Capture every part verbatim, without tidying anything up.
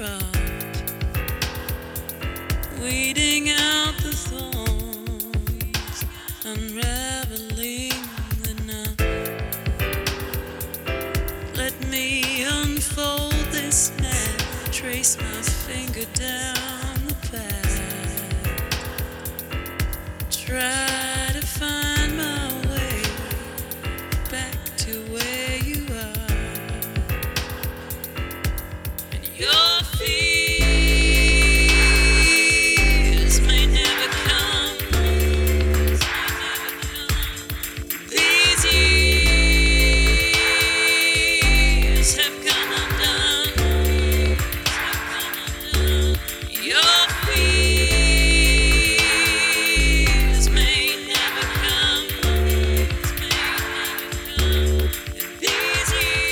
heart, weeding out the thorns, unraveling the knot. Let me unfold this map, trace my finger down the path, try to find my way back to where you are. And your fears may never come. These years have come undone. Your fears may never come. And these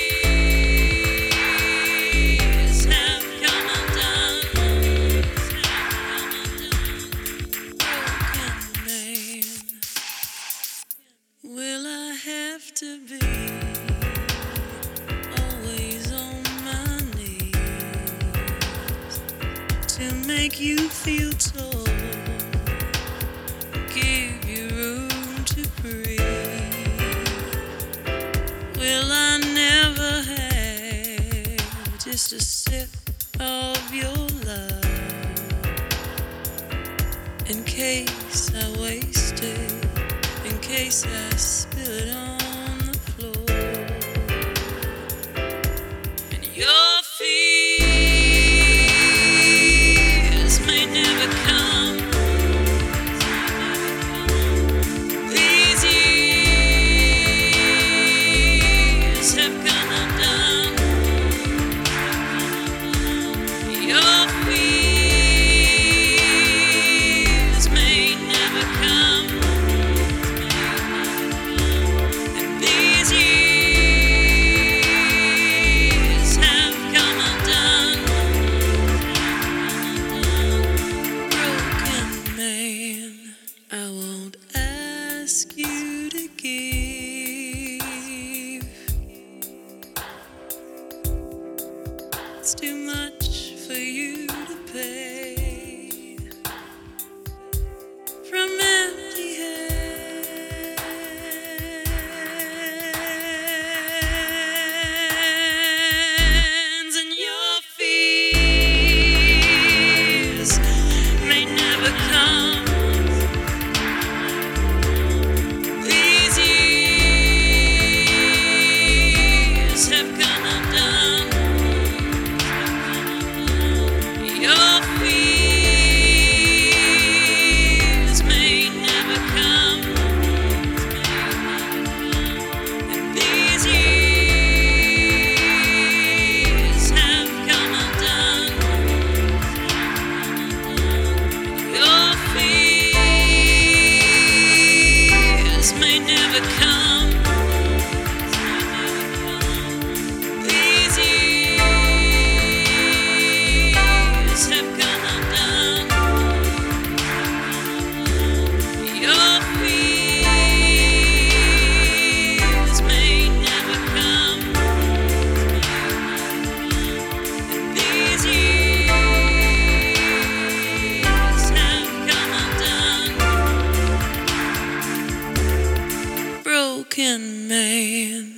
years have come undone. Broken man, will I have to be always on my knees to make you feel tall, give you room to breathe? Will I never have just a sip of your love in case I waste it, in case I spill it on the floor? And your fears may never come. These years have come undone. Your fears may never come. And these years have come undone. Broken man, I won't ask you to give. It's too much for you to pay from empty hands. And your fears may never come. These years have come undone. Your fears may never come. And these years have come undone. Your fears may never come. These years have come undone. Your fears may never come. These years have come undone. Broken man.